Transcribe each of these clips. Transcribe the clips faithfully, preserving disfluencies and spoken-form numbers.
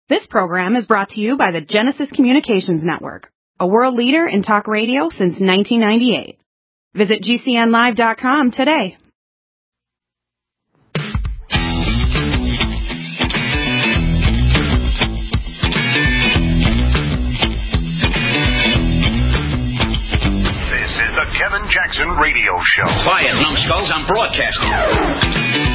This program is brought to you by the Genesis Communications Network, a world leader in talk radio since nineteen ninety-eight. Visit G C N live dot com today. This is the Kevin Jackson Radio Show. Quiet, numbskulls, I'm broadcasting.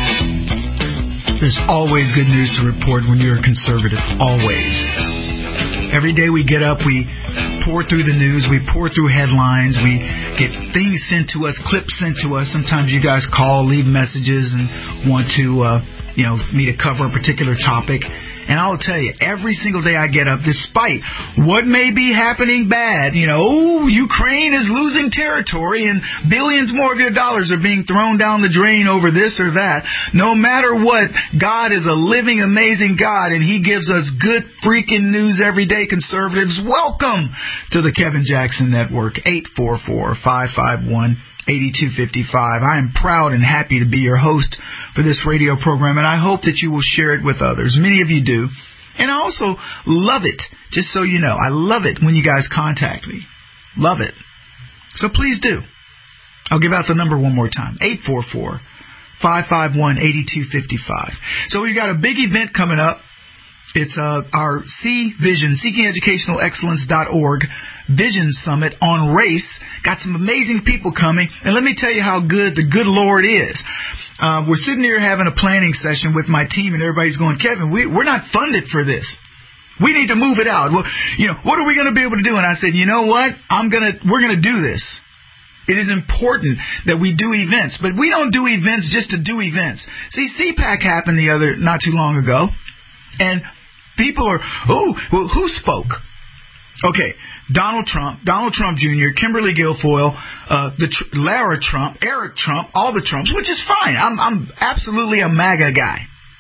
There's always good news to report when you're a conservative. Always. Every day we get up, we pour through the news, we pour through headlines, we get things sent to us, clips sent to us. Sometimes you guys call, leave messages, and want to, uh, you know, me to cover a particular topic. And I'll tell you, every single day I get up, despite what may be happening bad, you know, oh, Ukraine is losing territory and billions more of your dollars are being thrown down the drain over this or that. No matter what, God is a living, amazing God, and He gives us good freaking news every day, conservatives. Welcome to the Kevin Jackson Network, eight four four, five five one, eight two five five. I am proud and happy to be your host for this radio program, and I hope that you will share it with others. Many of you do. And I also love it, just so you know. I love it when you guys contact me. Love it. So please do. I'll give out the number one more time, eight four four, five five one, eight two five five. So we've got a big event coming up. It's uh, our C Vision, Seeking Educational Excellence dot org Vision Summit on race. Got some amazing people coming. And let me tell you how good the good Lord is. Uh, we're sitting here having a planning session with my team, and everybody's going, Kevin, we, we're not funded for this. We need to move it out. Well, you know, what are we going to be able to do? And I said, you know what? I'm gonna, we're going to do this. It is important that we do events, but we don't do events just to do events. See, C PAC happened the other, not too long ago, and people are, oh, well, who spoke? Okay, Donald Trump, Donald Trump Junior, Kimberly Guilfoyle, uh, the Tr- Lara Trump, Eric Trump, all the Trumps, which is fine. I'm, I'm absolutely a MAGA guy.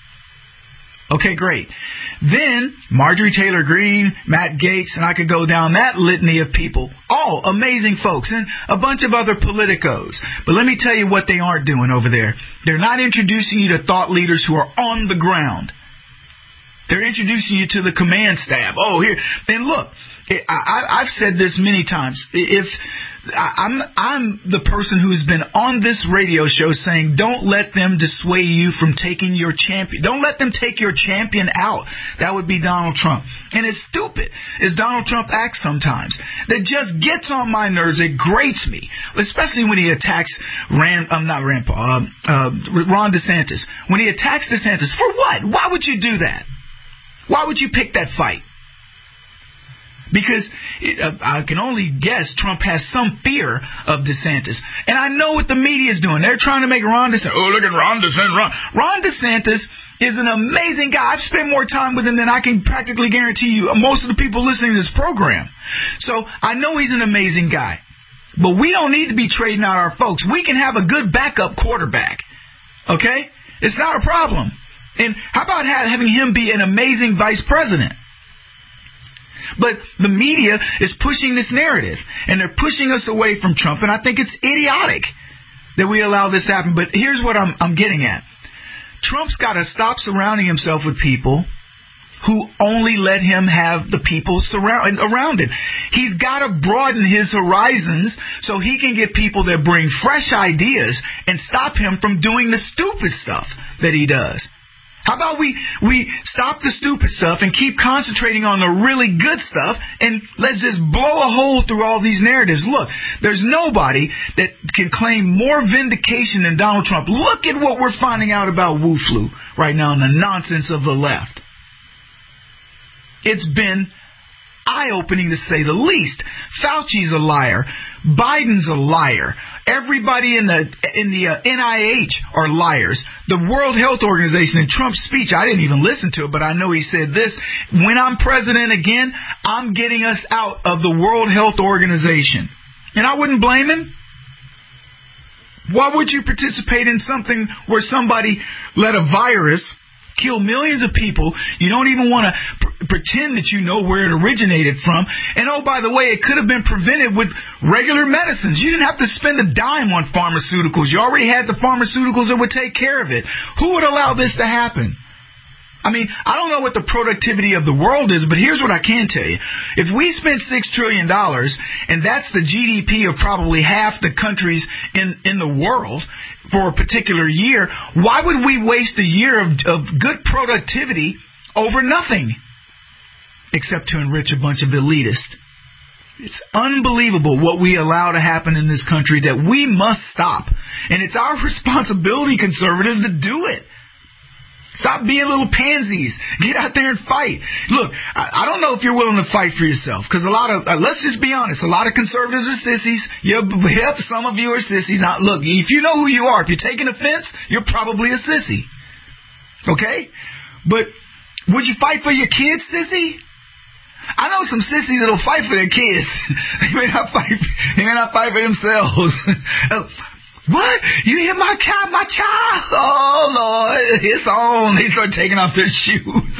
Okay, great. Then Marjorie Taylor Greene, Matt Gaetz, and I could go down that litany of people. All amazing folks, and a bunch of other politicos. But let me tell you what they aren't doing over there. They're not introducing you to thought leaders who are on the ground. They're introducing you to the command staff. Oh, here. And look, I, I've said this many times. If I'm, I'm the person who's been on this radio show saying, don't let them dissuade you from taking your champion. Don't let them take your champion out. That would be Donald Trump. And as stupid as Donald Trump acts sometimes, that just gets on my nerves. It grates me, especially when he attacks Rand. I'm um, not Rand Paul. Uh, uh, Ron DeSantis. When he attacks DeSantis, for what? Why would you do that? Why would you pick that fight? Because it, uh, I can only guess Trump has some fear of DeSantis. And I know what the media is doing. They're trying to make Ron DeSantis. Oh, look at Ron DeSantis. Ron, Ron DeSantis is an amazing guy. I've spent more time with him than I can practically guarantee you most of the people listening to this program. So I know he's an amazing guy. But we don't need to be trading out our folks. We can have a good backup quarterback. Okay? It's not a problem. And how about having him be an amazing vice president? But the media is pushing this narrative, and they're pushing us away from Trump, and I think it's idiotic that we allow this to happen. But here's what I'm, I'm getting at. Trump's got to stop surrounding himself with people who only let him have the people surround, around him. He's got to broaden his horizons so he can get people that bring fresh ideas and stop him from doing the stupid stuff that he does. How about we, we stop the stupid stuff and keep concentrating on the really good stuff, and let's just blow a hole through all these narratives. Look, there's nobody that can claim more vindication than Donald Trump. Look at what we're finding out about Wu Flu right now and the nonsense of the left. It's been eye-opening to say the least. Fauci's a liar. Biden's a liar. Everybody in the in the uh, N I H are liars. The World Health Organization, in Trump's speech, I didn't even listen to it, but I know he said this: when I'm president again, I'm getting us out of the World Health Organization. And I wouldn't blame him. Why would you participate in something where somebody let a virus kill millions of people? You don't even want to pr- pretend that you know where it originated from. And oh, by the way, it could have been prevented with regular medicines. You didn't have to spend a dime on pharmaceuticals. You already had the pharmaceuticals that would take care of it. Who would allow this to happen? I mean, I don't know what the productivity of the world is, but here's what I can tell you. If we spent six trillion dollars, and that's the G D P of probably half the countries in, in the world for a particular year, why would we waste a year of, of good productivity over nothing? Except to enrich a bunch of elitists. It's unbelievable what we allow to happen in this country that we must stop. And it's our responsibility, conservatives, to do it. Stop being little pansies. Get out there and fight. Look, I, I don't know if you're willing to fight for yourself, because a lot of, uh, let's just be honest, a lot of conservatives are sissies. Yep, yep, some of you are sissies. Now, look, if you know who you are, if you're taking offense, you're probably a sissy. Okay? But would you fight for your kids, sissy? I know some sissies that'll fight for their kids. They may not fight. They may not fight for themselves. What? You hit my cat, my child? Oh, Lord. It's on. They start taking off their shoes.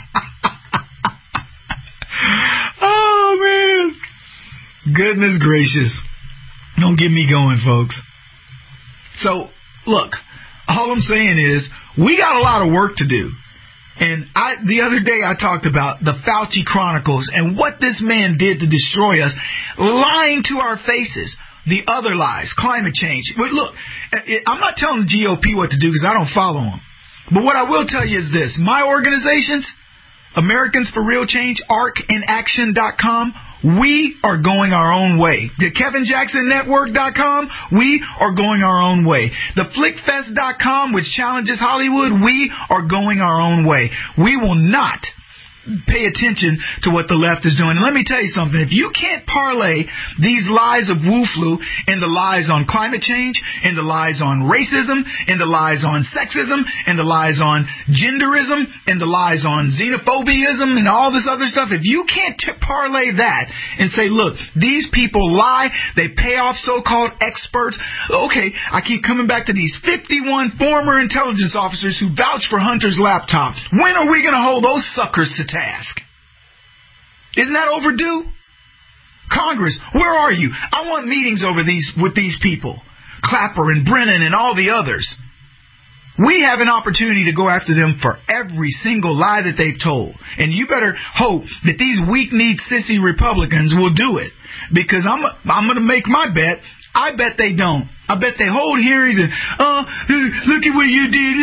Oh, man. Goodness gracious. Don't get me going, folks. So, look, all I'm saying is we got a lot of work to do. And I, the other day I talked about the Fauci Chronicles and what this man did to destroy us, lying to our faces. The other lies, climate change. But look, I'm not telling the G O P what to do because I don't follow them. But what I will tell you is this. My organizations, Americans for Real Change, arc in action dot com, we are going our own way. The Kevin Jackson Network dot com, we are going our own way. The Flick Fest dot com, which challenges Hollywood, we are going our own way. We will not pay attention to what the left is doing. And let me tell you something. If you can't parlay these lies of Wu Flu and the lies on climate change and the lies on racism and the lies on sexism and the lies on genderism and the lies on xenophobiaism and all this other stuff, if you can't t- parlay that and say, look, these people lie, they pay off so-called experts. Okay, I keep coming back to these fifty-one former intelligence officers who vouched for Hunter's laptop. When are we going to hold those suckers to task? Isn't that overdue? Congress, where are you? I want meetings over these with these people. Clapper and Brennan and all the others. We have an opportunity to go after them for every single lie that they've told. And you better hope that these weak-kneed sissy Republicans will do it. Because I'm I'm going to make my bet. I bet they don't. I bet they hold hearings and, oh, look at what you did,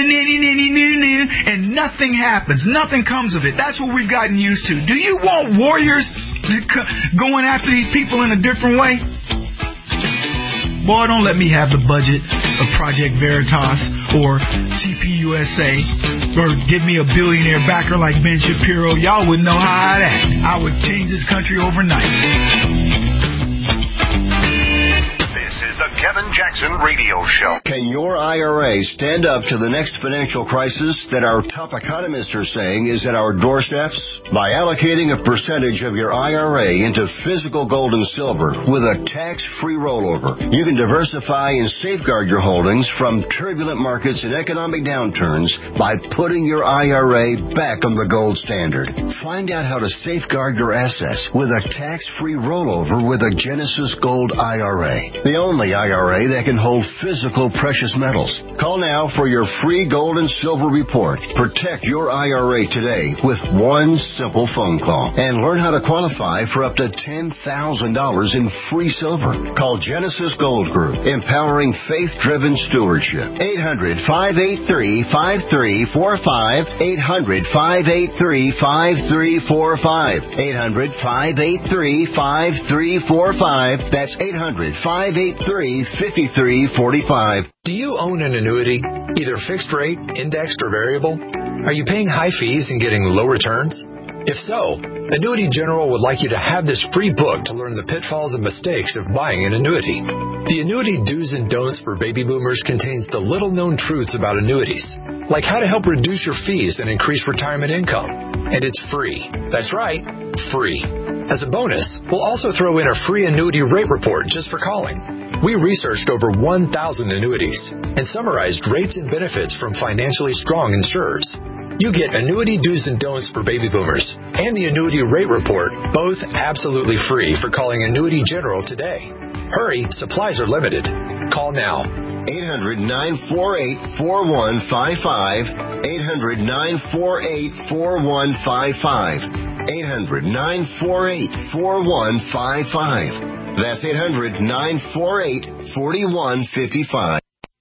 and nothing happens. Nothing comes of it. That's what we've gotten used to. Do you want warriors going after these people in a different way? Boy, don't let me have the budget of Project Veritas or T P U S A or give me a billionaire backer like Ben Shapiro. Y'all wouldn't know how I'd act. I would change this country overnight. The Kevin Jackson Radio Show. Can your I R A stand up to the next financial crisis that our top economists are saying is at our doorsteps? By allocating a percentage of your I R A into physical gold and silver with a tax-free rollover, you can diversify and safeguard your holdings from turbulent markets and economic downturns by putting your I R A back on the gold standard. Find out how to safeguard your assets with a tax-free rollover with a Genesis Gold I R A. The only I R A that can hold physical precious metals. Call now for your free gold and silver report. Protect your I R A today with one simple phone call and learn how to qualify for up to ten thousand dollars in free silver. Call Genesis Gold Group, empowering faith-driven stewardship. eight hundred, five eight three, five three four five. eight hundred, five eight three, five three four five. eight hundred, five eight three, five three four five. That's eight hundred, five eight three, five three four five. Do you own an annuity, either fixed rate, indexed, or variable? Are you paying high fees and getting low returns? If so, Annuity General would like you to have this free book to learn the pitfalls and mistakes of buying an annuity. The Annuity Do's and Don'ts for Baby Boomers contains the little-known truths about annuities, like how to help reduce your fees and increase retirement income. And it's free. That's right, free. As a bonus, we'll also throw in a free annuity rate report just for calling. We researched over one thousand annuities and summarized rates and benefits from financially strong insurers. You get Annuity Do's and Don'ts for Baby Boomers and the Annuity Rate Report, both absolutely free for calling Annuity General today. Hurry, supplies are limited. Call now. eight hundred, nine four eight, four one five five. eight hundred, nine four eight, four one five five. eight hundred, nine four eight, four one five five. That's eight hundred, nine four eight, four one five five.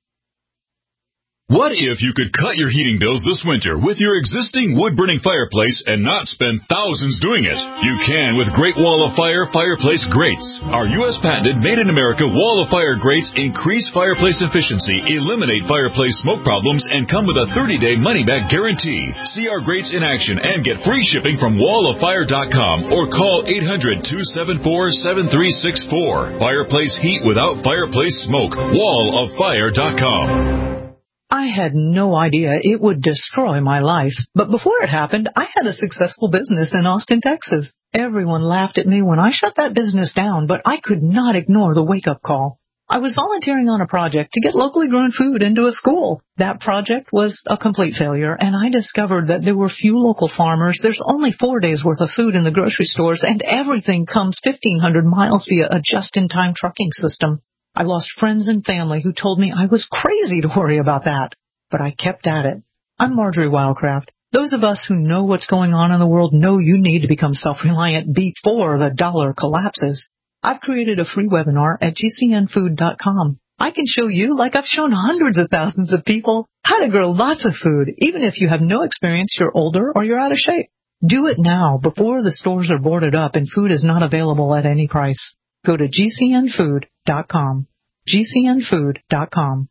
What if you could cut your heating bills this winter with your existing wood-burning fireplace and not spend thousands doing it? You can with Great Wall of Fire Fireplace Grates. Our U S patented made-in-America Wall of Fire grates increase fireplace efficiency, eliminate fireplace smoke problems, and come with a thirty-day money-back guarantee. See our grates in action and get free shipping from wall of fire dot com or call eight hundred, two seven four, seven three six four. Fireplace heat without fireplace smoke. wall of fire dot com. I had no idea it would destroy my life, but before it happened, I had a successful business in Austin, Texas. Everyone laughed at me when I shut that business down, but I could not ignore the wake-up call. I was volunteering on a project to get locally grown food into a school. That project was a complete failure, and I discovered that there were few local farmers. There's only four days' worth of food in the grocery stores, and everything comes fifteen hundred miles via a just-in-time trucking system. I lost friends and family who told me I was crazy to worry about that, but I kept at it. I'm Marjorie Wildcraft. Those of us who know what's going on in the world know you need to become self-reliant before the dollar collapses. I've created a free webinar at G C N food dot com. I can show you, like I've shown hundreds of thousands of people, how to grow lots of food, even if you have no experience, you're older, or you're out of shape. Do it now before the stores are boarded up and food is not available at any price. Go to G C N food dot com. G C N food dot com.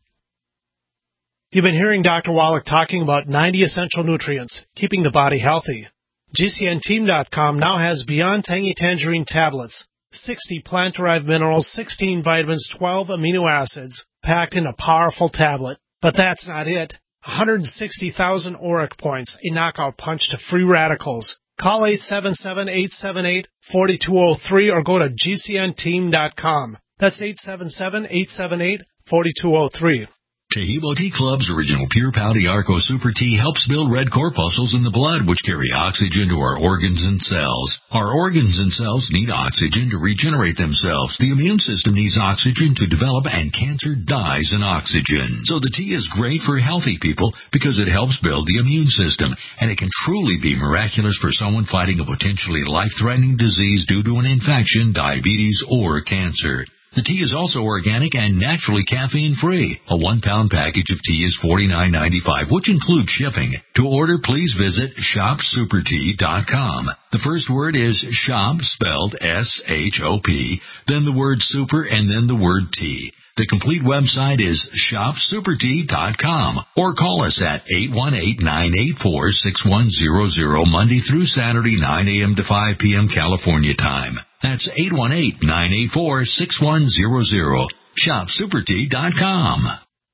You've been hearing Doctor Wallach talking about ninety essential nutrients, keeping the body healthy. G C N team dot com now has Beyond Tangy Tangerine tablets, sixty plant-derived minerals, sixteen vitamins, twelve amino acids, packed in a powerful tablet. But that's not it. one hundred sixty thousand auric points, a knockout punch to free radicals. Call eight seven seven, eight seven eight, four two zero three or go to G C N team dot com. That's eight seven seven, eight seven eight, four two zero three. Taheebo Tea Club's original Pure Pau D'Arco Super Tea helps build red corpuscles in the blood, which carry oxygen to our organs and cells. Our organs and cells need oxygen to regenerate themselves. The immune system needs oxygen to develop, and cancer dies in oxygen. So the tea is great for healthy people because it helps build the immune system, and it can truly be miraculous for someone fighting a potentially life-threatening disease due to an infection, diabetes, or cancer. The tea is also organic and naturally caffeine-free. A one-pound package of tea is forty-nine ninety-five, which includes shipping. To order, please visit shop super tea dot com. The first word is shop, spelled S H O P, then the word super, and then the word tea. The complete website is shop super tea dot com, or call us at eight one eight, nine eight four, six one zero zero Monday through Saturday, nine a.m. to five p.m. California time. That's eight one eight, nine eight four, six one zero zero. shop super tea dot com.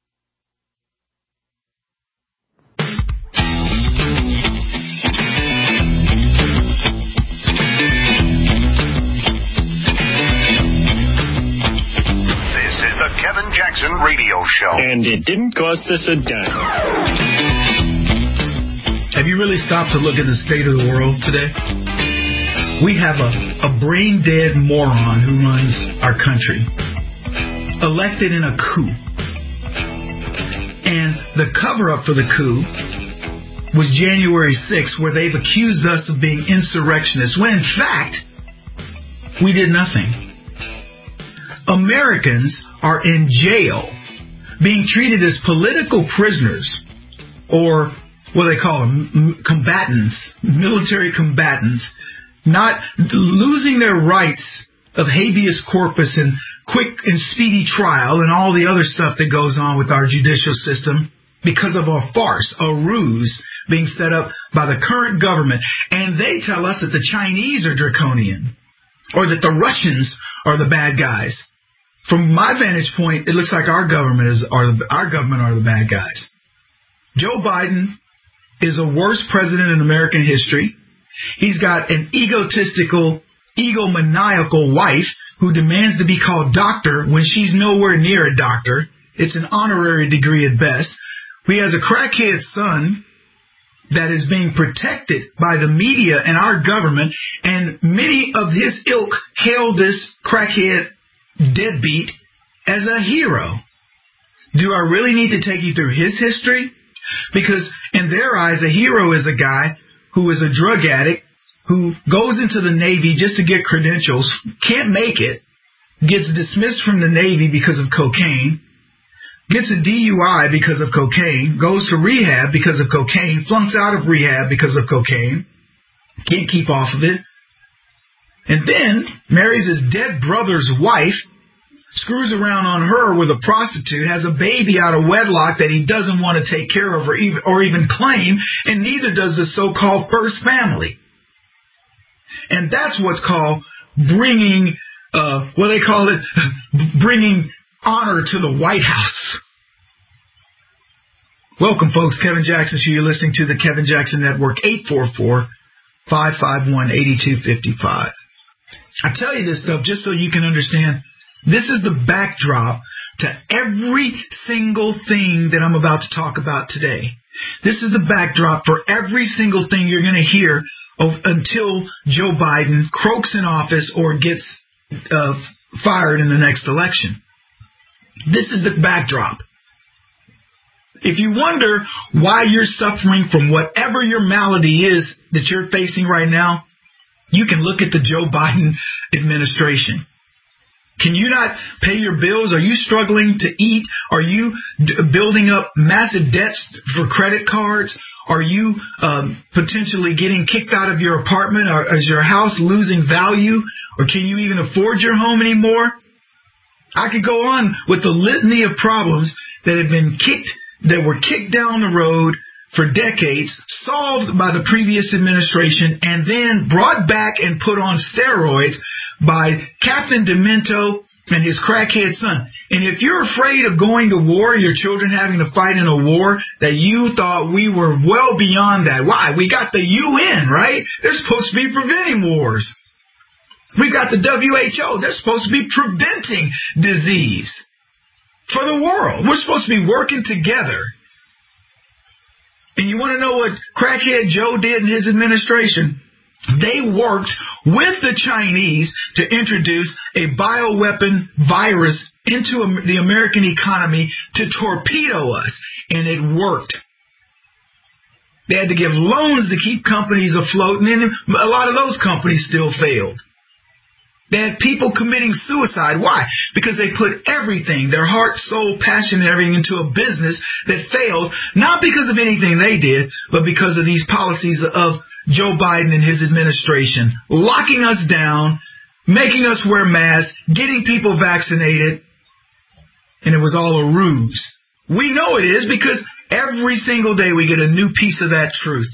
Kevin Jackson Radio Show. And it didn't cost us a dime. Have you really stopped to look at the state of the world today? We have a, a brain-dead moron who runs our country, elected in a coup. And the cover-up for the coup was January sixth, where they've accused us of being insurrectionists, when in fact, we did nothing. Americans are in jail, being treated as political prisoners, or what they call them, combatants, military combatants, not losing their rights of habeas corpus and quick and speedy trial and all the other stuff that goes on with our judicial system because of a farce, a ruse being set up by the current government. And they tell us that the Chinese are draconian, or that the Russians are the bad guys. From my vantage point, it looks like our government is are the, our government are the bad guys. Joe Biden is the worst president in American history. He's got an egotistical, egomaniacal wife who demands to be called doctor when she's nowhere near a doctor. It's an honorary degree at best. He has a crackhead son that is being protected by the media and our government, and many of his ilk hail this crackhead deadbeat as a hero. Do I really need to take you through his history? Because in their eyes, a hero is a guy who is a drug addict, who goes into the Navy just to get credentials, can't make it, gets dismissed from the Navy because of cocaine, gets a D U I because of cocaine, goes to rehab because of cocaine, flunks out of rehab because of cocaine, can't keep off of it, and then marries his dead brother's wife, screws around on her with a prostitute, has a baby out of wedlock that he doesn't want to take care of or even, or even claim, and neither does the so-called first family. And that's what's called bringing, uh, what they call it, bringing honor to the White House. Welcome, folks. Kevin Jackson Show. You're listening to the Kevin Jackson Network, eight four four, five five one, eight two five five. I tell you this stuff just so you can understand. This is the backdrop to every single thing that I'm about to talk about today. This is the backdrop for every single thing you're going to hear of, until Joe Biden croaks in office or gets uh, fired in the next election. This is the backdrop. If you wonder why you're suffering from whatever your malady is that you're facing right now, you can look at the Joe Biden administration. Can you not pay your bills? Are you struggling to eat? Are you d- building up massive debts for credit cards? Are you um, potentially getting kicked out of your apartment? Or is your house losing value? Or can you even afford your home anymore? I could go on with the litany of problems that have been kicked, that were kicked down the road for decades, solved by the previous administration, and then brought back and put on steroids by Captain Demento and his crackhead son. And if you're afraid of going to war, your children having to fight in a war, that you thought we were well beyond that. Why? We got the U N, right? They're supposed to be preventing wars. We've got the W H O. They're supposed to be preventing disease for the world. We're supposed to be working together. And you want to know what crackhead Joe did in his administration? They worked with the Chinese to introduce a bioweapon virus into the American economy to torpedo us. And it worked. They had to give loans to keep companies afloat, and then a lot of those companies still failed. They had people committing suicide. Why? Because they put everything, their heart, soul, passion, and everything into a business that failed, not because of anything they did, but because of these policies of Joe Biden and his administration, locking us down, making us wear masks, getting people vaccinated, and it was all a ruse. We know it is because every single day we get a new piece of that truth.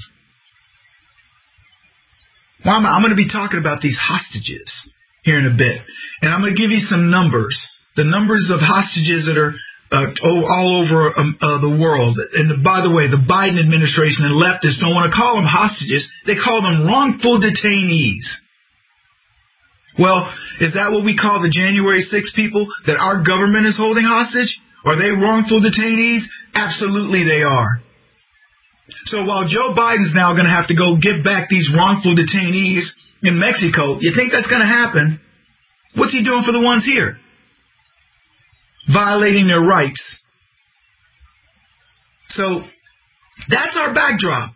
Well, I'm, I'm going to be talking about these hostages here in a bit. And I'm going to give you some numbers. The numbers of hostages that are uh, all over um, uh, the world. And the, by the way, the Biden administration and leftists don't want to call them hostages. They call them wrongful detainees. Well, is that what we call the January sixth people that our government is holding hostage? Are they wrongful detainees? Absolutely they are. So while Joe Biden's now going to have to go get back these wrongful detainees in Mexico, you think that's going to happen? What's he doing for the ones here? Violating their rights. So that's our backdrop.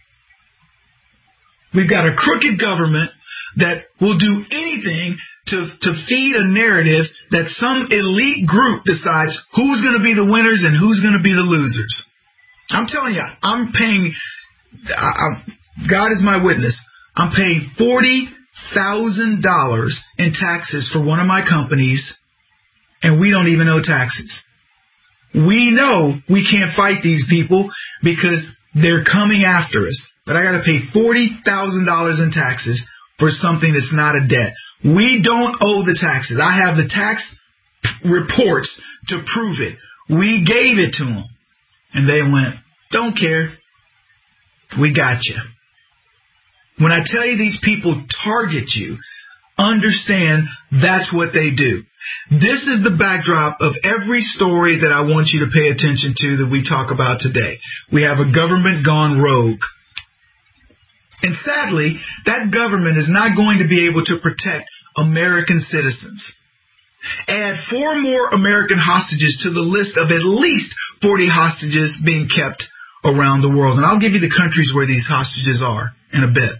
We've got a crooked government that will do anything to, to feed a narrative that some elite group decides who's going to be the winners and who's going to be the losers. I'm telling you, I'm paying, I, I, God is my witness, I'm paying forty thousand dollars in taxes for one of my companies, and we don't even owe taxes. We know we can't fight these people because they're coming after us. But I got to pay forty thousand dollars in taxes for something that's not a debt. We don't owe the taxes. I have the tax reports to prove it. We gave it to them. And they went, don't care. We got you. When I tell you these people target you, understand that's what they do. This is the backdrop of every story that I want you to pay attention to that we talk about today. We have a government gone rogue. And sadly, that government is not going to be able to protect American citizens. Add four more American hostages to the list of at least forty hostages being kept around the world. And I'll give you the countries where these hostages are in a bit.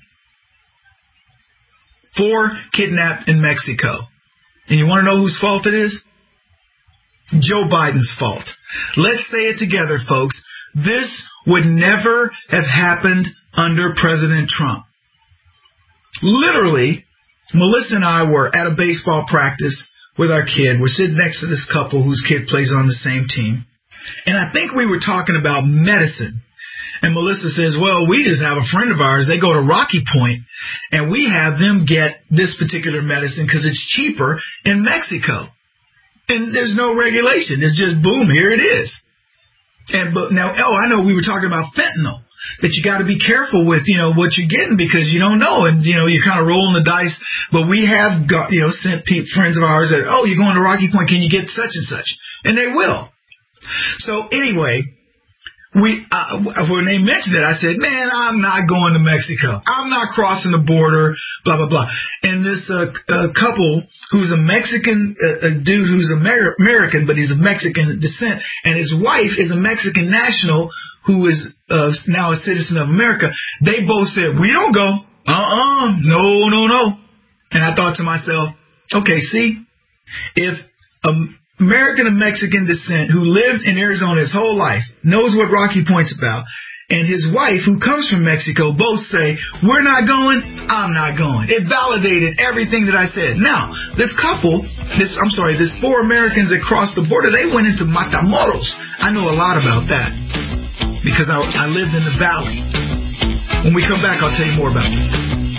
Four kidnapped in Mexico. And you want to know whose fault it is? Joe Biden's fault. Let's say it together, folks. This would never have happened under President Trump. Literally, Melissa and I were at a baseball practice with our kid. We're sitting next to this couple whose kid plays on the same team. And I think we were talking about medicine. And Melissa says, well, we just have a friend of ours. They go to Rocky Point, and we have them get this particular medicine because it's cheaper in Mexico. And there's no regulation. It's just, boom, here it is. And but now, oh, I know we were talking about fentanyl, that you got to be careful with, you know, what you're getting because you don't know. And, you know, you're kind of rolling the dice. But we have got, you know, sent pe- friends of ours that, oh, you're going to Rocky Point. Can you get such and such? And they will. So anyway, we uh, when they mentioned it, I said, man, I'm not going to Mexico. I'm not crossing the border, blah, blah, blah. And this uh, uh, couple who's a Mexican, uh, a dude who's Amer- American, but he's of Mexican descent, and his wife is a Mexican national who is uh, now a citizen of America, they both said, we don't go. Uh-uh. No, no, no. And I thought to myself, okay, see, if a American of Mexican descent who lived in Arizona his whole life, knows what Rocky Point's about, and his wife, who comes from Mexico, both say, we're not going, I'm not going. It validated everything that I said. Now, this couple, this I'm sorry, this four Americans that crossed the border, they went into Matamoros. I know a lot about that because I, I lived in the valley. When we come back, I'll tell you more about this.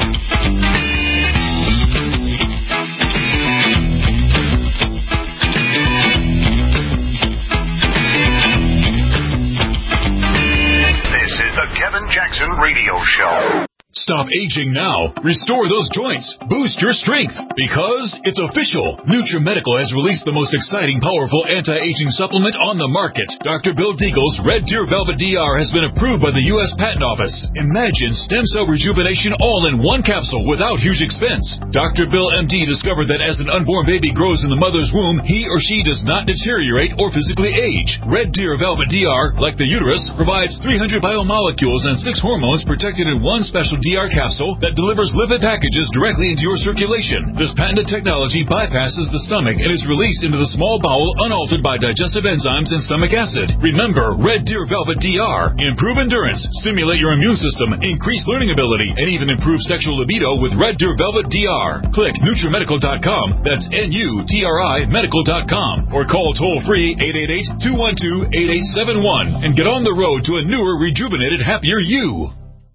The Kevin Jackson Radio Show. Stop aging now. Restore those joints. Boost your strength. Because it's official. NutriMedical has released the most exciting, powerful anti-aging supplement on the market. Doctor Bill Deagle's Red Deer Velvet D R has been approved by the U S Patent Office. Imagine stem cell rejuvenation all in one capsule without huge expense. Doctor Bill M D discovered that as an unborn baby grows in the mother's womb, he or she does not deteriorate or physically age. Red Deer Velvet D R, like the uterus, provides three hundred biomolecules and six hormones protected in one special D R capsule that delivers lipid packages directly into your circulation. This patented technology bypasses the stomach and is released into the small bowel unaltered by digestive enzymes and stomach acid. Remember, Red Deer Velvet D R. Improve endurance, stimulate your immune system, increase learning ability, and even improve sexual libido with Red Deer Velvet D R. Click NutriMedical dot com. That's N U T R I Medical dot com. Or call toll-free eight eight eight, two one two, eight eight seven one and get on the road to a newer, rejuvenated, happier you.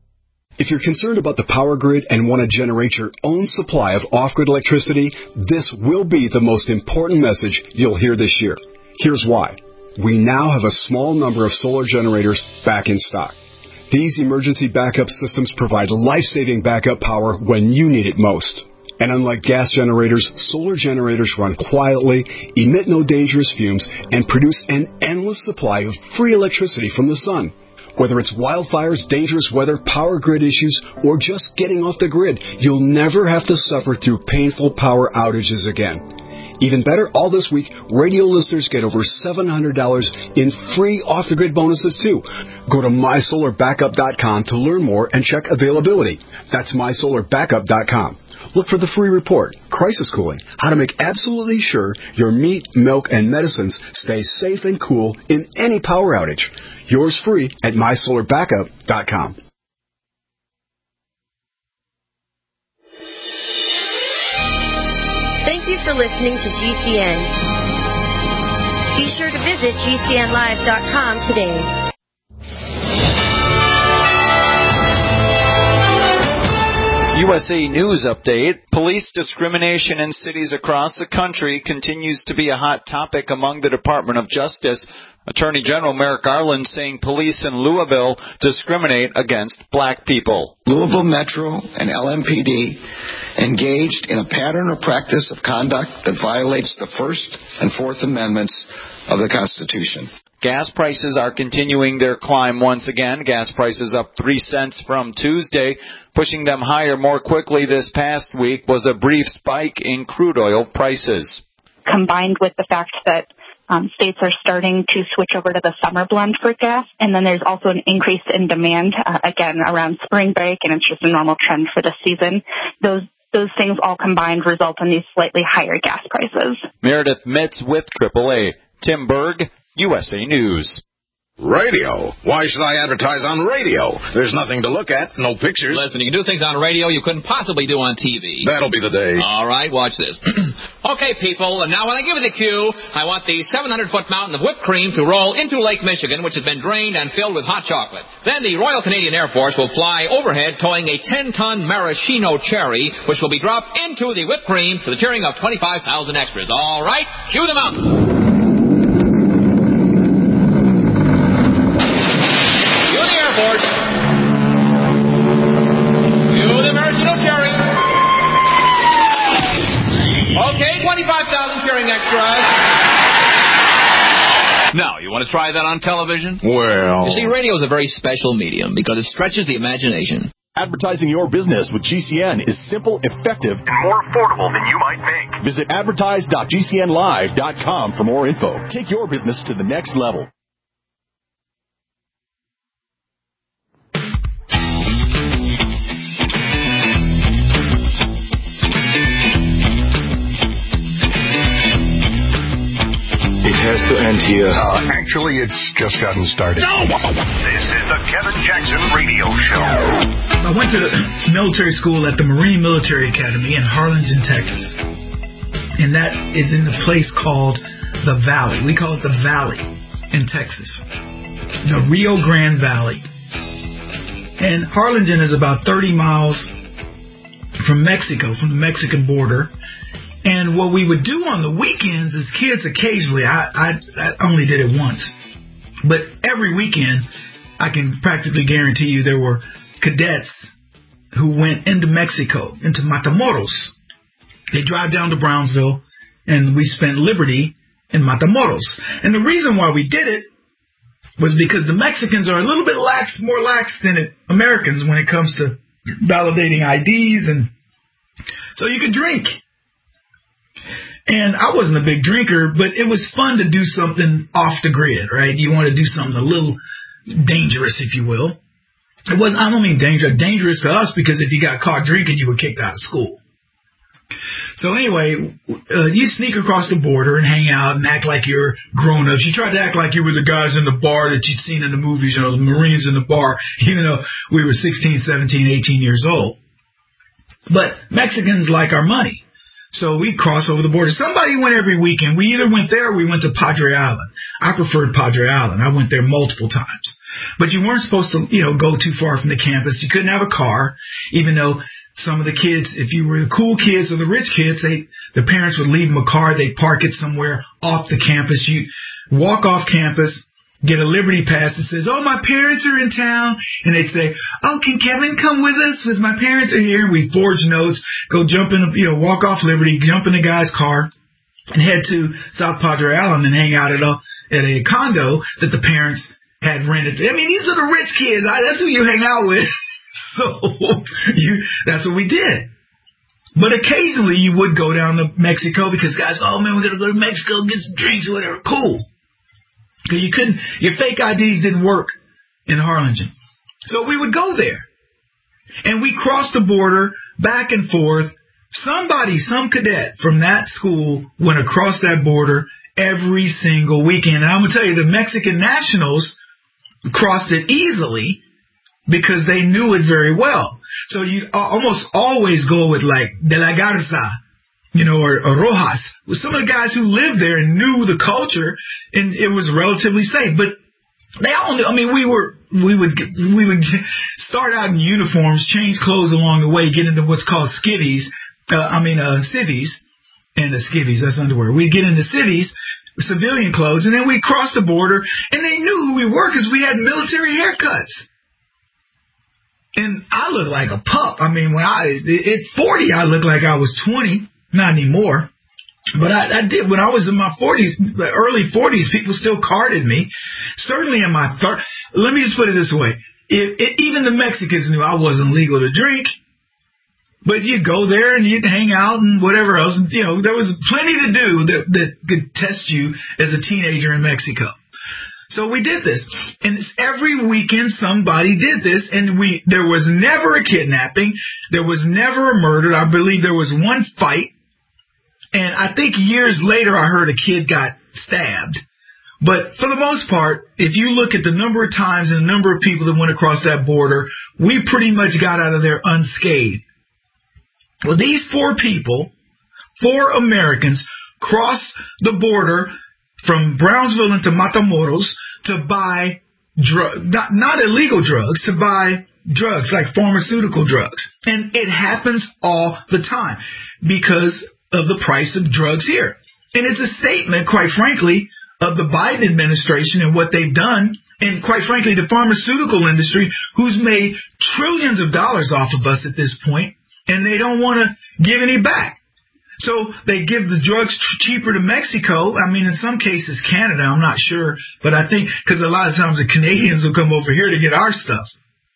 If you're concerned about the power grid and want to generate your own supply of off-grid electricity, this will be the most important message you'll hear this year. Here's why. We now have a small number of solar generators back in stock. These emergency backup systems provide life-saving backup power when you need it most. And unlike gas generators, solar generators run quietly, emit no dangerous fumes, and produce an endless supply of free electricity from the sun. Whether it's wildfires, dangerous weather, power grid issues, or just getting off the grid, you'll never have to suffer through painful power outages again. Even better, all this week, radio listeners get over seven hundred dollars in free off-the-grid bonuses, too. Go to my solar backup dot com to learn more and check availability. That's my solar backup dot com. Look for the free report, Crisis Cooling, how to make absolutely sure your meat, milk, and medicines stay safe and cool in any power outage. Yours free at my solar backup dot com. Thank you for listening to G C N. Be sure to visit G C N live dot com today. U S A News Update. Police discrimination in cities across the country continues to be a hot topic among the Department of Justice. Attorney General Merrick Garland saying police in Louisville discriminate against black people. Louisville Metro and L M P D engaged in a pattern or practice of conduct that violates the First and Fourth Amendments of the Constitution. Gas prices are continuing their climb once again. Gas prices up three cents from Tuesday. Pushing them higher more quickly this past week was a brief spike in crude oil prices. combined with the fact that um, states are starting to switch over to the summer blend for gas. And then there's also an increase in demand, uh, again, around spring break, and it's just a normal trend for this season. Those Those things all combined result in these slightly higher gas prices. Meredith Mitz with triple A. Tim Berg, U S A News. Radio? Why should I advertise on radio? There's nothing to look at, no pictures. Listen, you can do things on radio you couldn't possibly do on T V. That'll be the day. All right, watch this. Okay, people, and now when I give you the cue, I want the seven hundred foot mountain of whipped cream to roll into Lake Michigan, which has been drained and filled with hot chocolate. Then the Royal Canadian Air Force will fly overhead towing a ten ton maraschino cherry, which will be dropped into the whipped cream to the cheering of twenty-five thousand extras. All right, cue the mountain. twenty-five thousand cheering extras. Now, you want to try that on television? Well... You see, radio is a very special medium because it stretches the imagination. Advertising your business with G C N is simple, effective, and more affordable than you might think. Visit advertise dot g c n live dot com for more info. Take your business to the next level. It has to end here. Uh, actually, it's just gotten started. No! This is the Kevin Jackson Radio Show. I went to military school at the Marine Military Academy in Harlingen, Texas. And that is in a place called the Valley. We call it the Valley in Texas. The Rio Grande Valley. And Harlingen is about thirty miles from Mexico, from the Mexican border. And what we would do on the weekends as kids occasionally, I, I, I only did it once, but every weekend I can practically guarantee you there were cadets who went into Mexico, into Matamoros. They drive down to Brownsville and we spent Liberty in Matamoros. And the reason why we did it was because the Mexicans are a little bit lax, more lax than it, Americans when it comes to validating I Ds, and so you could drink. And I wasn't a big drinker, but it was fun to do something off the grid, right? You want to do something a little dangerous, if you will. It wasn't, I don't mean dangerous, dangerous to us because if you got caught drinking, you were kicked out of school. So anyway, uh, you sneak across the border and hang out and act like you're grown-ups. You tried to act like you were the guys in the bar that you'd seen in the movies, you know, the Marines in the bar, even though we were sixteen, seventeen, eighteen years old. But Mexicans like our money. So we'd cross over the border. Somebody went every weekend. We either went there or we went to Padre Island. I preferred Padre Island. I went there multiple times. But you weren't supposed to, you know, go too far from the campus. You couldn't have a car, even though some of the kids, if you were the cool kids or the rich kids, they, the parents would leave them a car. They'd park it somewhere off the campus. You walk off campus, get a Liberty pass that says, oh, my parents are in town. And they'd say, oh, can Kevin come with us? Because my parents are here. And we forge notes, go jump in, you know, walk off Liberty, jump in the guy's car, and head to South Padre Island and hang out at a, at a condo that the parents had rented. I mean, these are the rich kids. I, that's who you hang out with. So you, that's what we did. But occasionally you would go down to Mexico because guys, oh, man, we're going to go to Mexico, get some drinks or whatever. Cool. Because you couldn't, your fake I Ds didn't work in Harlingen. So we would go there. And we crossed the border back and forth. Somebody, some cadet from that school went across that border every single weekend. And I'm going to tell you, the Mexican nationals crossed it easily because they knew it very well. So you almost always go with like De La Garza, you know, or, or Rojas, with some of the guys who lived there and knew the culture, and it was relatively safe. But they all knew. I mean, we were we would we would start out in uniforms, change clothes along the way, get into what's called skivvies. Uh, I mean, uh, civvies and the skivvies. That's underwear. We'd get into civvies, civilian clothes, and then we'd cross the border, and they knew who we were because we had military haircuts. And I looked like a pup. I mean, when I at forty, I looked like I was twenty. Not anymore. But I, I did. When I was in my forties, early forties, people still carded me. Certainly in my third. Let me just put it this way. If, if, even the Mexicans knew I wasn't legal to drink. But you'd go there and you'd hang out and whatever else. You know, there was plenty to do that, that could test you as a teenager in Mexico. So we did this. And every weekend somebody did this. And we there was never a kidnapping. There was never a murder. I believe there was one fight. And I think years later I heard a kid got stabbed. But for the most part, if you look at the number of times and the number of people that went across that border, we pretty much got out of there unscathed. Well, these four people, four Americans, crossed the border from Brownsville into Matamoros to buy drugs, not, not illegal drugs, to buy drugs like pharmaceutical drugs. And it happens all the time because of the price of drugs here. And it's a statement, quite frankly, of the Biden administration and what they've done, and quite frankly, the pharmaceutical industry, who's made trillions of dollars off of us at this point. And they don't want to give any back. So they give the drugs cheaper to Mexico. I mean, in some cases, Canada, I'm not sure. But I think because a lot of times the Canadians will come over here to get our stuff.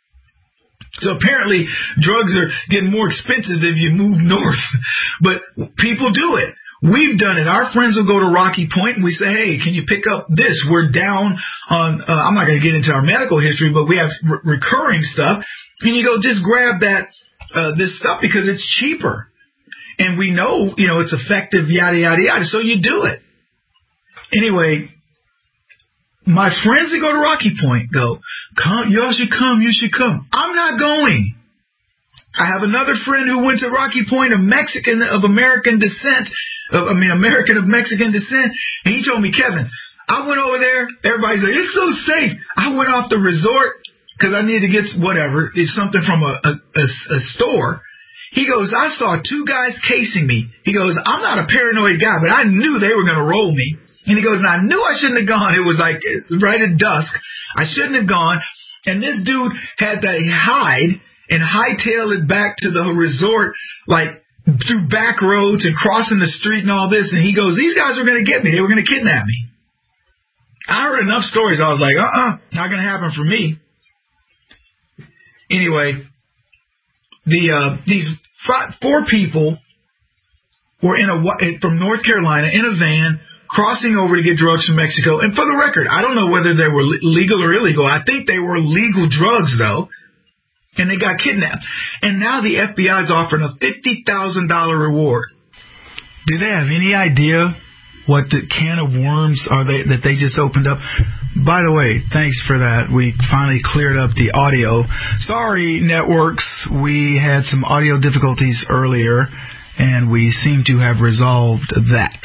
So apparently drugs are getting more expensive if you move north. But people do it. We've done it. Our friends will go to Rocky Point and we say, hey, can you pick up this? We're down on, uh, I'm not going to get into our medical history, but we have re- recurring stuff. And you go, just grab that. Uh, this stuff because it's cheaper and we know, you know, it's effective, yada, yada, yada. So you do it. Anyway, my friends that go to Rocky Point go, come, y'all should come, you should come. I'm not going. I have another friend who went to Rocky Point, a Mexican of American descent, of, I mean, American of Mexican descent. And he told me, Kevin, I went over there. Everybody's like, it's so safe. I went off the resort. Because I need to get whatever, it's something from a, a, a, a store. He goes, I saw two guys casing me. He goes, I'm not a paranoid guy, but I knew they were going to roll me. And he goes, and I knew I shouldn't have gone. It was like right at dusk. I shouldn't have gone. And this dude had to hide and hightail it back to the resort, like through back roads and crossing the street and all this. And he goes, these guys were going to get me. They were going to kidnap me. I heard enough stories. I was like, uh-uh, not going to happen for me. Anyway, the uh, these five, four people were in a from North Carolina in a van crossing over to get drugs from Mexico. And for the record, I don't know whether they were legal or illegal. I think they were legal drugs, though. And they got kidnapped. And now the F B I is offering a fifty thousand dollars reward. Do they have any idea what the can of worms are they that they just opened up? By the way, thanks for that. We finally cleared up the audio. Sorry, networks. We had some audio difficulties earlier, and we seem to have resolved that.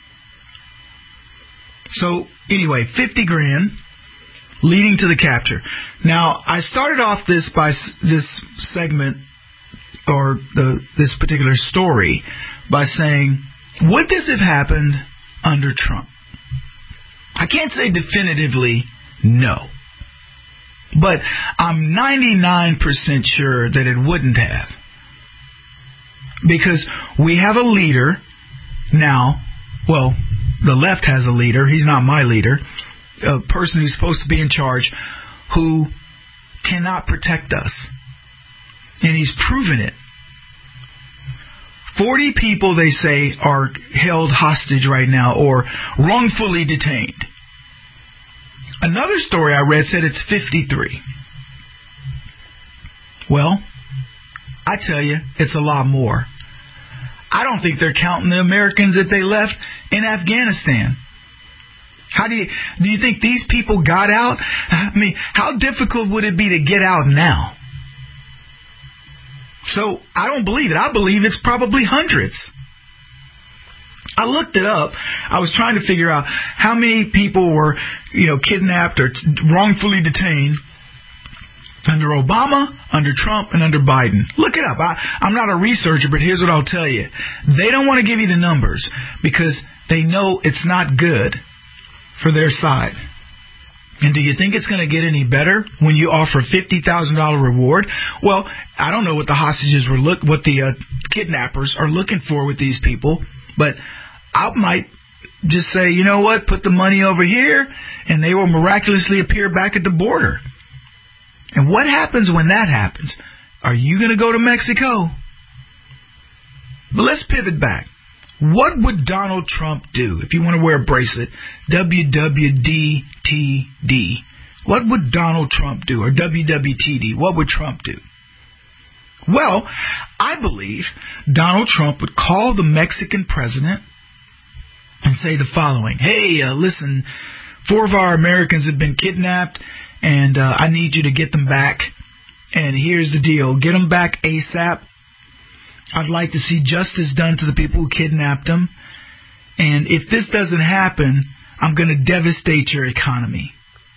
So, anyway, fifty grand leading to the capture. Now, I started off this by this segment, or the, this particular story, by saying, would this have happened under Trump? I can't say definitively no, but I'm ninety-nine percent sure that it wouldn't have, because we have a leader now. Well, the left has a leader. He's not my leader. A person who's supposed to be in charge, who cannot protect us, and he's proven it. forty people, they say, are held hostage right now or wrongfully detained. Another story I read said it's fifty-three. Well, I tell you, it's a lot more. I don't think they're counting the Americans that they left in Afghanistan. How do you do you think these people got out? I mean, how difficult would it be to get out now? So I don't believe it. I believe it's probably hundreds. I looked it up. I was trying to figure out how many people were, you know, kidnapped or t- wrongfully detained under Obama, under Trump, and under Biden. Look it up. I, I'm not a researcher, but here's what I'll tell you. They don't want to give you the numbers because they know it's not good for their side. And do you think it's going to get any better when you offer fifty thousand dollars reward? Well, I don't know what the hostages were look, what the uh, kidnappers are looking for with these people, but I might just say, you know what, put the money over here, and they will miraculously appear back at the border. And what happens when that happens? Are you going to go to Mexico? But let's pivot back. What would Donald Trump do if you want to wear a bracelet? W W D T D. What would Donald Trump do? Or W W T D. What would Trump do? Well, I believe Donald Trump would call the Mexican president and say the following. Hey, uh, listen, four of our Americans have been kidnapped, and uh, I need you to get them back. And here's the deal. Get them back ASAP. I'd like to see justice done to the people who kidnapped them. And if this doesn't happen, I'm going to devastate your economy.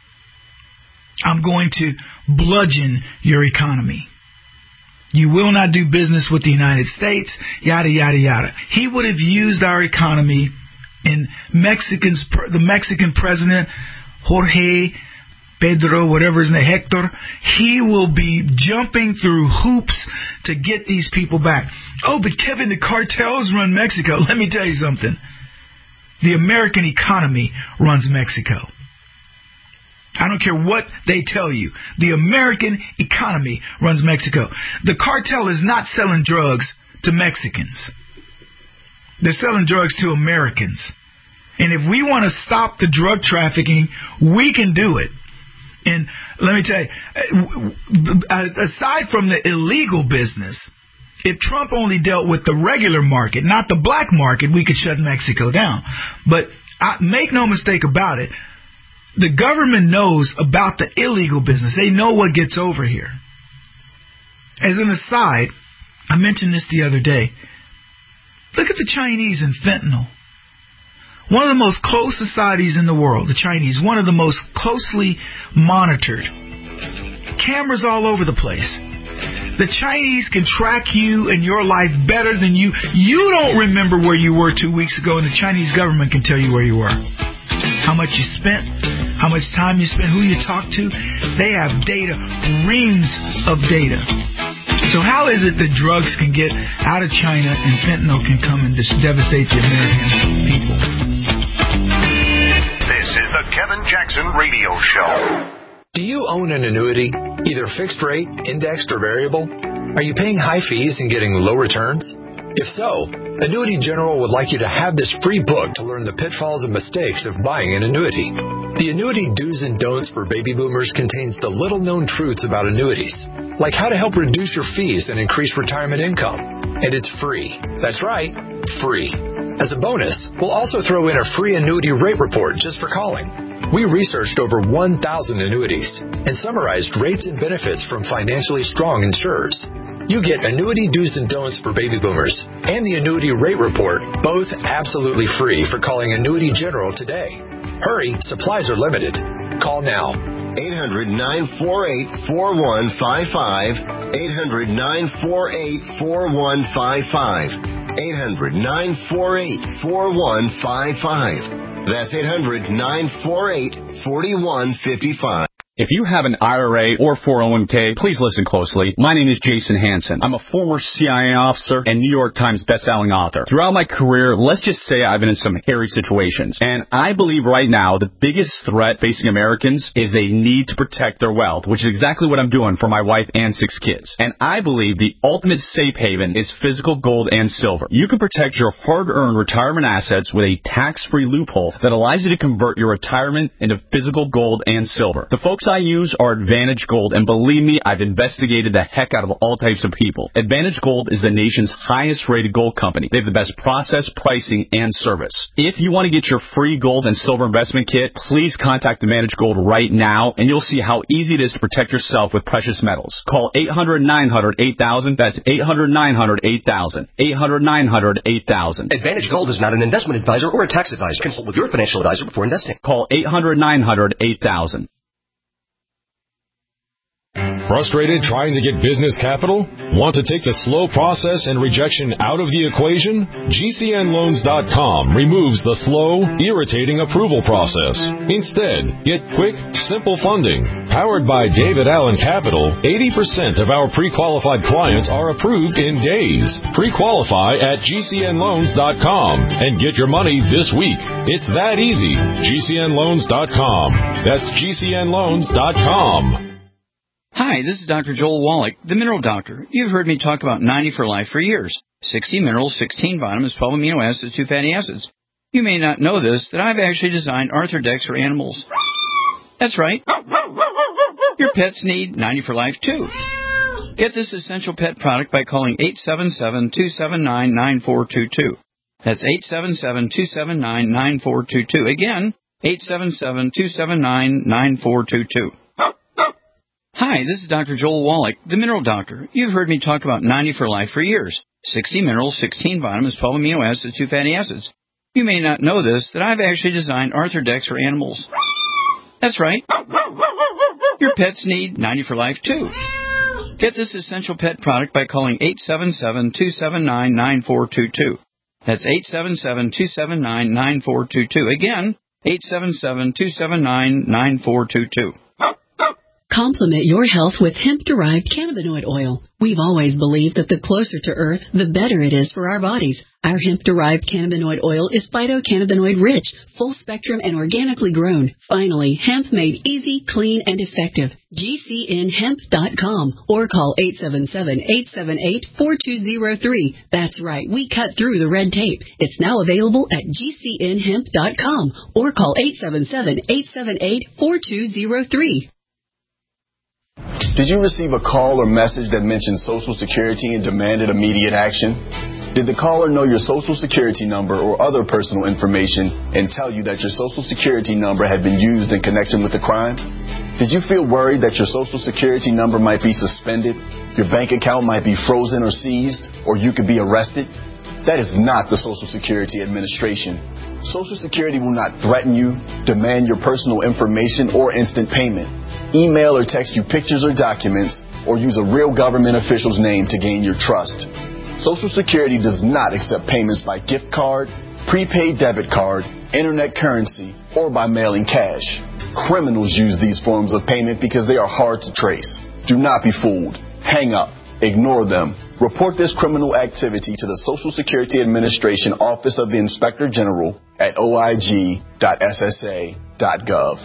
I'm going to bludgeon your economy. You will not do business with the United States, yada, yada, yada. He would have used our economy, and Mexicans, the Mexican president, Jorge Pedro, whatever his name, Hector, he will be jumping through hoops to get these people back. Oh, but Kevin, the cartels run Mexico. Let me tell you something. The American economy runs Mexico. I don't care what they tell you. The American economy runs Mexico. The cartel is not selling drugs to Mexicans. They're selling drugs to Americans. And if we want to stop the drug trafficking, we can do it. And let me tell you, aside from the illegal business, if Trump only dealt with the regular market, not the black market, we could shut Mexico down. But I, make no mistake about it, the government knows about the illegal business. They know what gets over here. As an aside, I mentioned this the other day. Look at the Chinese and fentanyl. One of the most closed societies in the world, the Chinese, one of the most closely monitored. Cameras all over the place. The Chinese can track you and your life better than you. You don't remember where you were two weeks ago, and the Chinese government can tell you where you were. How much you spent, how much time you spent, who you talked to. They have data, reams of data. So how is it that drugs can get out of China and fentanyl can come and just devastate the American people? This is the Kevin Jackson Radio Show. Do you own an annuity, either fixed rate, indexed, or variable? Are you paying high fees and getting low returns? If so, Annuity General would like you to have this free book to learn the pitfalls and mistakes of buying an annuity. The Annuity Do's and Don'ts for Baby Boomers contains the little-known truths about annuities, like how to help reduce your fees and increase retirement income. And it's free. That's right, free. As a bonus, we'll also throw in a free annuity rate report just for calling. We researched over one thousand annuities and summarized rates and benefits from financially strong insurers. You get Annuity Do's and Don'ts for Baby Boomers and the Annuity Rate Report, both absolutely free for calling Annuity General today. Hurry, supplies are limited. Call now. eight hundred, nine four eight, four one five five. eight hundred, nine four eight, four one five five. eight hundred, nine four eight, four one five five. That's eight hundred, nine four eight, four one five five. If you have an I R A or four oh one k, please listen closely. My name is Jason Hansen. I'm a former C I A officer and New York Times bestselling author. Throughout my career, let's just say I've been in some hairy situations. And I believe right now the biggest threat facing Americans is they need to protect their wealth, which is exactly what I'm doing for my wife and six kids. And I believe the ultimate safe haven is physical gold and silver. You can protect your hard-earned retirement assets with a tax-free loophole that allows you to convert your retirement into physical gold and silver. The folks I use are Advantage Gold, and believe me, I've investigated the heck out of all types of people. Advantage Gold is the nation's highest rated gold company. They have the best process, pricing, and service. If you want to get your free gold and silver investment kit, please contact Advantage Gold right now, and you'll see how easy it is to protect yourself with precious metals. Call eight hundred, nine hundred, eight thousand. That's eight hundred, nine hundred, eight thousand. eight hundred, nine hundred, eight thousand. Advantage Gold is not an investment advisor or a tax advisor. Consult with your financial advisor before investing. Call eight hundred, nine hundred, eight thousand. Frustrated trying to get business capital? Want to take the slow process and rejection out of the equation? G C N loans dot com removes the slow, irritating approval process. Instead, get quick, simple funding. Powered by David Allen Capital, eighty percent of our pre-qualified clients are approved in days. Pre-qualify at G C N loans dot com and get your money this week. It's that easy. G C N loans dot com. That's G C N loans dot com. Hi, this is Doctor Joel Wallach, the Mineral Doctor. You've heard me talk about ninety for Life for years. sixty minerals, sixteen vitamins, twelve amino acids, two fatty acids. You may not know this, that I've actually designed Arthrodex for animals. That's right. Your pets need ninety for life, too. Get this essential pet product by calling eight seven seven, two seven nine, nine four two two. That's eight seven seven, two seven nine, nine four two two. Again, eight seven seven, two seven nine, nine four two two. Hi, this is Doctor Joel Wallach, the Mineral Doctor. You've heard me talk about ninety for life for years. sixty minerals, sixteen vitamins, twelve amino acids, two fatty acids. You may not know this, that I've actually designed Arthrodex for animals. That's right. Your pets need ninety for life, too. Get this essential pet product by calling eight seven seven, two seven nine, nine four two two. That's eight seven seven, two seven nine, nine four two two. Again, eight seven seven, two seven nine, nine four two two. Complement your health with hemp-derived cannabinoid oil. We've always believed that the closer to Earth, the better it is for our bodies. Our hemp-derived cannabinoid oil is phytocannabinoid-rich, full-spectrum, and organically grown. Finally, hemp made easy, clean, and effective. G C N hemp dot com or call eight seven seven, eight seven eight, four two zero three. That's right, we cut through the red tape. It's now available at G C N hemp dot com or call eight seven seven, eight seven eight, four two zero three. Did you receive a call or message that mentioned Social Security and demanded immediate action? Did the caller know your Social Security number or other personal information and tell you that your Social Security number had been used in connection with a crime? Did you feel worried that your Social Security number might be suspended, your bank account might be frozen or seized, or you could be arrested? That is not the Social Security Administration. Social Security will not threaten you, demand your personal information, or instant payment, email or text you pictures or documents, or use a real government official's name to gain your trust. Social Security does not accept payments by gift card, prepaid debit card, internet currency, or by mailing cash. Criminals use these forms of payment because they are hard to trace. Do not be fooled. Hang up. Ignore them. Report this criminal activity to the Social Security Administration Office of the Inspector General at O I G dot S S A dot gov.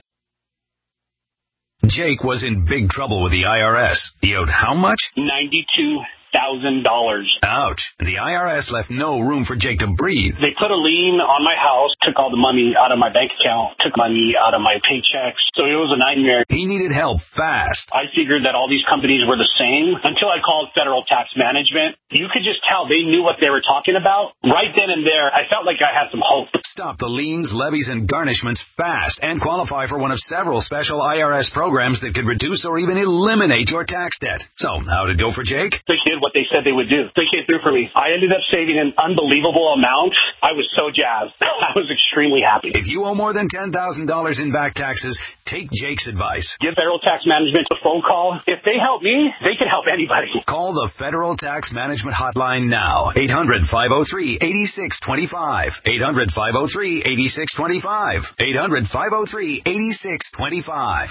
Jake was in big trouble with the I R S. He owed how much? ninety-two thousand dollars. Ouch. The I R S left no room for Jake to breathe. They put a lien on my house, took all the money out of my bank account, took money out of my paychecks. So it was a nightmare. He needed help fast. I figured that all these companies were the same until I called Federal Tax Management. You could just tell they knew what they were talking about. Right then and there, I felt like I had some hope. Stop the liens, levies, and garnishments fast and qualify for one of several special I R S programs that could reduce or even eliminate your tax debt. So, how'd it go for Jake? They did what they said they would do. They came through for me. I ended up saving an unbelievable amount. I was so jazzed. I was extremely happy. If you owe more than ten thousand dollars in back taxes, take Jake's advice. Give Federal Tax Management a phone call. If they help me, they can help anybody. Call the Federal Tax Management Hotline now. eight hundred, five oh three, eight six two five. eight hundred, five oh three, eight six two five. eight hundred, five oh three, eight six two five.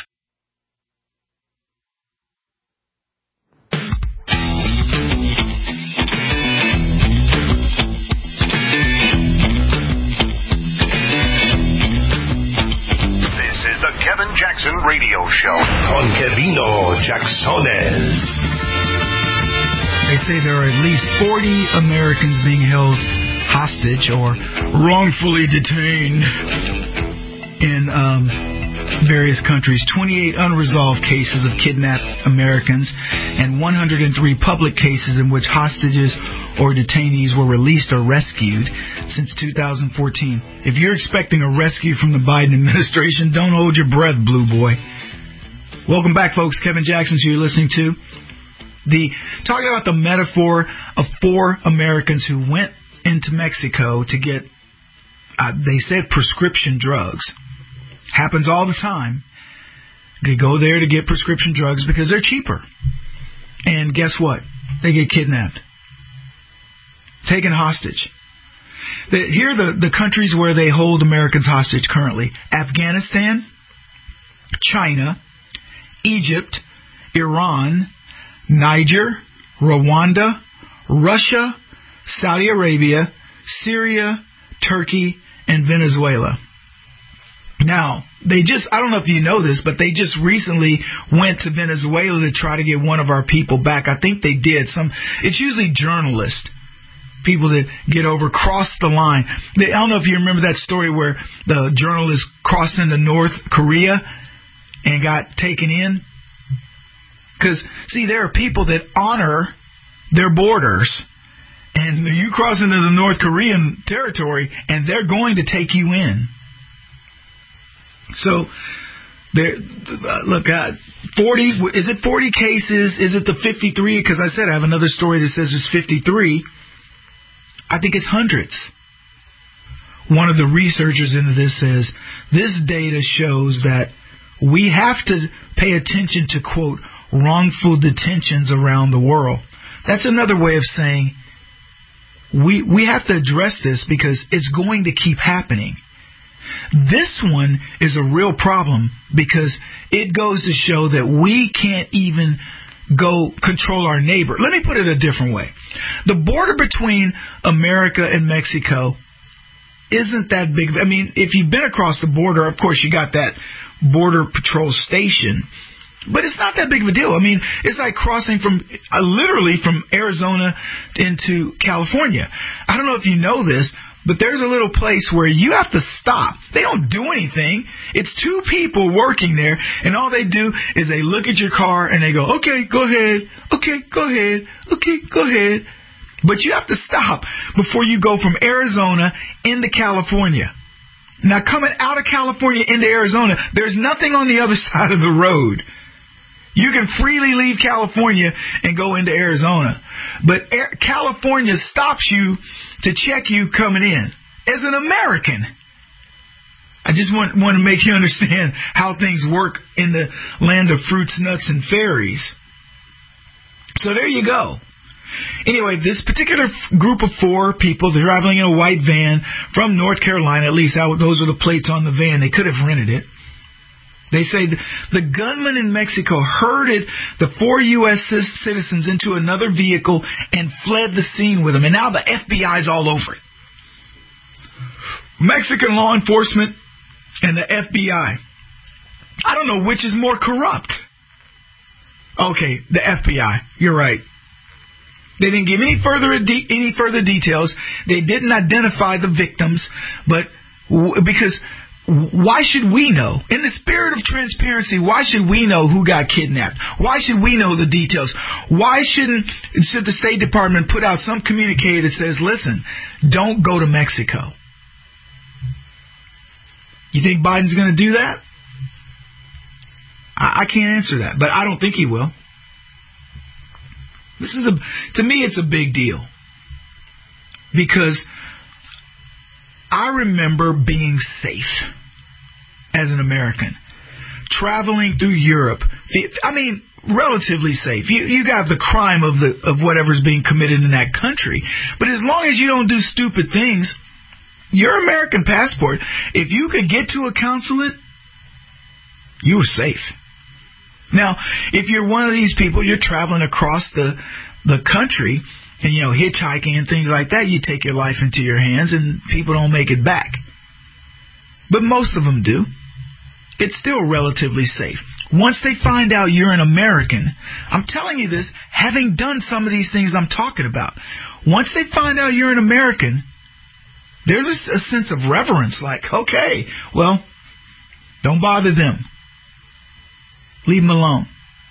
The Kevin Jackson Radio Show. Con Kevino Jacksones. They say there are at least forty Americans being held hostage or wrongfully detained in um, various countries. twenty-eight unresolved cases of kidnapped Americans and one hundred three public cases in which hostages or detainees were released or rescued since two thousand fourteen. If you're expecting a rescue from the Biden administration, don't hold your breath, Blue Boy. Welcome back, folks. Kevin Jackson, who you're listening to. The talking about the metaphor of four Americans who went into Mexico to get, uh, they said, prescription drugs. Happens all the time. They go there to get prescription drugs because they're cheaper. And guess what? They get kidnapped. Taken hostage. The, here are the, the countries where they hold Americans hostage currently. Afghanistan, China, Egypt, Iran, Niger, Rwanda, Russia, Saudi Arabia, Syria, Turkey, and Venezuela. Now, they just, I don't know if you know this, but they just recently went to Venezuela to try to get one of our people back. I think they did. Some, it's usually journalists people that get over, cross the line. They, I don't know if you remember that story where the journalist crossed into North Korea and got taken in. Because, see, there are people that honor their borders. And you cross into the North Korean territory, and they're going to take you in. So, there. Uh, look, uh, forty, is it forty cases? Is it the fifty-three? Because I said I have another story that says it's fifty-three. I think it's hundreds. One of the researchers into this says, this data shows that we have to pay attention to, quote, wrongful detentions around the world. That's another way of saying we we have to address this because it's going to keep happening. This one is a real problem because it goes to show that we can't even go control our neighbor. Let me put it a different way. The border between America and Mexico isn't that big. I mean, if you've been across the border, of course, you got that border patrol station. But it's not that big of a deal. I mean, it's like crossing from, uh, literally from Arizona into California. I don't know if you know this, but there's a little place where you have to stop. They don't do anything. It's two people working there, and all they do is they look at your car and they go, okay, go ahead. Okay, go ahead. Okay, go ahead. But you have to stop before you go from Arizona into California. Now, coming out of California into Arizona, there's nothing on the other side of the road. You can freely leave California and go into Arizona. But Air- California stops you to check you coming in. As an American, I just want, want to make you understand how things work in the land of fruits, nuts, and fairies. So there you go. Anyway, this particular group of four people traveling in a white van from North Carolina, at least that, those are the plates on the van. They could have rented it. They say the gunman in Mexico herded the four U S citizens into another vehicle and fled the scene with them. And now the F B I is all over it. Mexican law enforcement and the F B I. I don't know which is more corrupt. Okay, the F B I. You're right. They didn't give any further any further details. They didn't identify the victims, but because why should we know? In the spirit of transparency, why should we know who got kidnapped? Why should we know the details? Why shouldn't should the State Department put out some communique that says, listen, don't go to Mexico? You think Biden's going to do that? I, I can't answer that, but I don't think he will. This is a, to me, it's a big deal because I remember being safe as an American, traveling through Europe. I mean, relatively safe. You you got the crime of the of whatever's being committed in that country, but as long as you don't do stupid things, your American passport, if you could get to a consulate, you were safe. Now, if you're one of these people, you're traveling across the the country, and, you know, hitchhiking and things like that, you take your life into your hands and people don't make it back. But most of them do. It's still relatively safe. Once they find out you're an American, I'm telling you this, having done some of these things I'm talking about, once they find out you're an American, there's a, a sense of reverence, like, okay, well, don't bother them. Leave them alone.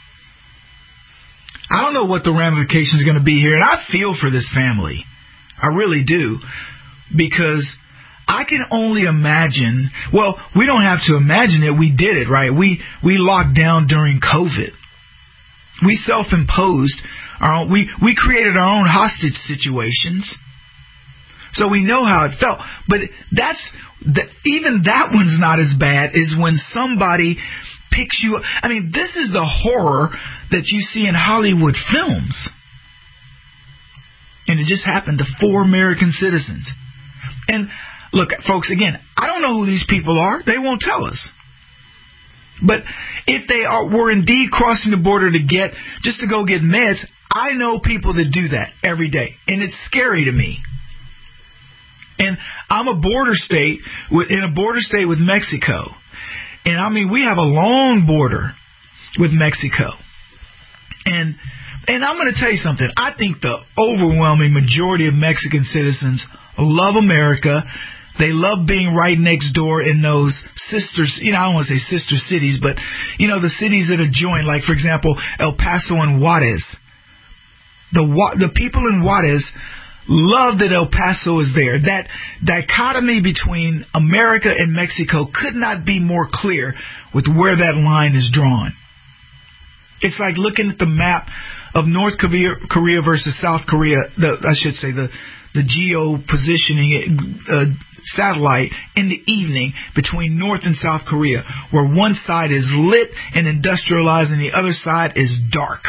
I don't know what the ramifications are going to be here, and I feel for this family. I really do. Because I can only imagine, well, we don't have to imagine it. We did it, right? We we locked down during COVID. We self-imposed our own, we, we created our own hostage situations. So we know how it felt. But that's the, even that one's not as bad as when somebody picks you up. I mean, this is the horror that you see in Hollywood films. And it just happened to four American citizens. And look, folks, again, I don't know who these people are. They won't tell us. But if they are were indeed crossing the border to get, just to go get meds, I know people that do that every day. And it's scary to me. And I'm a border state, in a border state with Mexico. And I mean, we have a long border with Mexico. And And I'm going to tell you something. I think the overwhelming majority of Mexican citizens love America. They love being right next door in those sisters, you know, I don't want to say sister cities, but, you know, the cities that adjoin, like, for example, El Paso and Juarez. The the people in Juarez love that El Paso is there. That dichotomy between America and Mexico could not be more clear with where that line is drawn. It's like looking at the map of North Korea, Korea versus South Korea, the, I should say the the geo-positioning uh, satellite in the evening between North and South Korea, where one side is lit and industrialized and the other side is dark.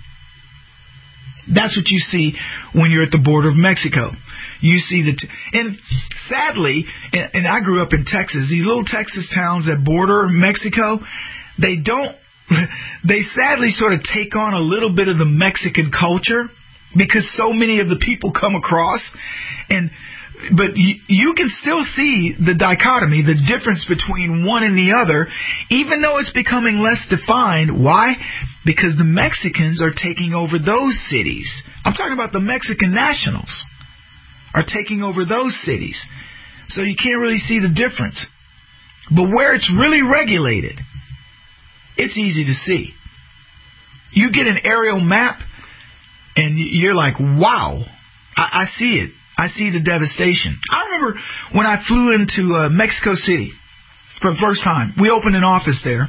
That's what you see when you're at the border of Mexico. You see the, t- and sadly, and, and I grew up in Texas, these little Texas towns that border Mexico, they don't, they sadly sort of take on a little bit of the Mexican culture because so many of the people come across, and but you, you can still see the dichotomy, the difference between one and the other, even though it's becoming less defined. Why? Because the Mexicans are taking over those cities. I'm talking about the Mexican nationals are taking over those cities. So you can't really see the difference. But where it's really regulated, it's easy to see. You get an aerial map, and you're like, wow, I, I see it. I see the devastation. I remember when I flew into uh, Mexico City for the first time. We opened an office there,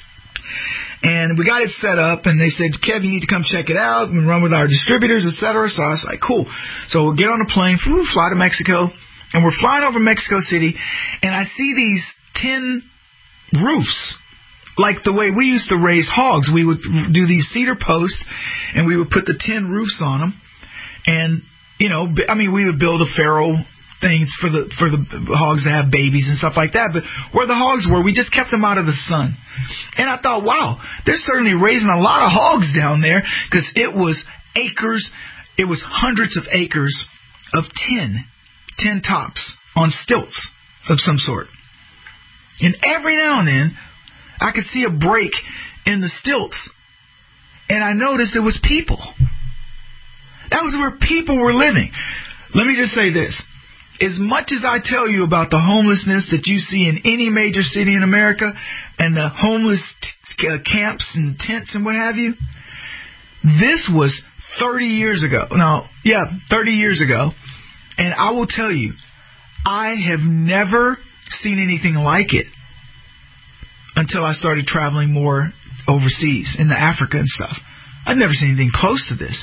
and we got it set up, and they said, Kev, you need to come check it out and run with our distributors, et cetera. So I was like, cool. So we'll get on a plane, fly to Mexico, and we're flying over Mexico City, and I see these tin roofs, like the way we used to raise hogs. We would do these cedar posts, and we would put the tin roofs on them. And, you know, I mean, we would build a farrow things for the for the hogs to have babies and stuff like that. But where the hogs were, we just kept them out of the sun. And I thought, wow, they're certainly raising a lot of hogs down there, because it was acres, it was hundreds of acres of tin, tin tops on stilts of some sort. And every now and then, I could see a break in the stilts, and I noticed it was people. That was where people were living. Let me just say this. As much as I tell you about the homelessness that you see in any major city in America, and the homeless t- uh, camps and tents and what have you, this was thirty years ago. No, yeah, thirty years ago. And I will tell you, I have never seen anything like it until I started traveling more overseas, into Africa and stuff. I'd never seen anything close to this.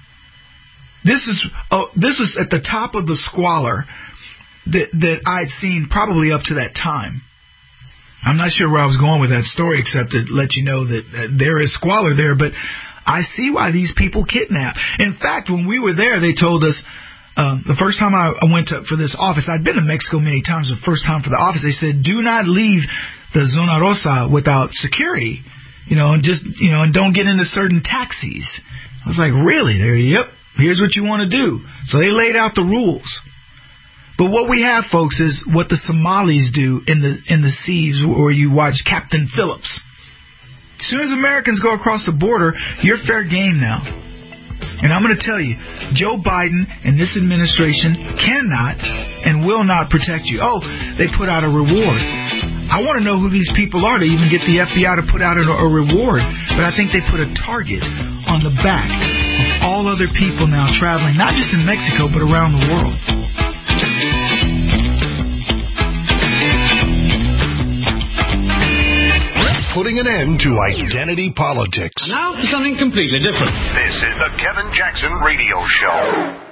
This is oh, this was at the top of the squalor that that I'd seen probably up to that time. I'm not sure where I was going with that story, except to let you know that uh, there is squalor there, but I see why these people kidnap. In fact, when we were there, they told us, Um, the first time I, I went to, for this office, I'd been to Mexico many times. The first time for the office, they said, do not leave the Zona Rosa without security, you know, and just, you know, and don't get into certain taxis. I was like, really? There, yep, here's what you want to do. So they laid out the rules. But what we have, folks, is what the Somalis do in the in the seas, where you watch Captain Phillips. As soon as Americans go across the border, you're fair game now. And I'm going to tell you, Joe Biden and this administration cannot and will not protect you. Oh, they put out a reward. I want to know who these people are to even get the F B I to put out a, a reward. But I think they put a target on the back of all other people now traveling, not just in Mexico, but around the world. Putting an end to identity politics. Now for something completely different. This is the Kevin Jackson Radio Show.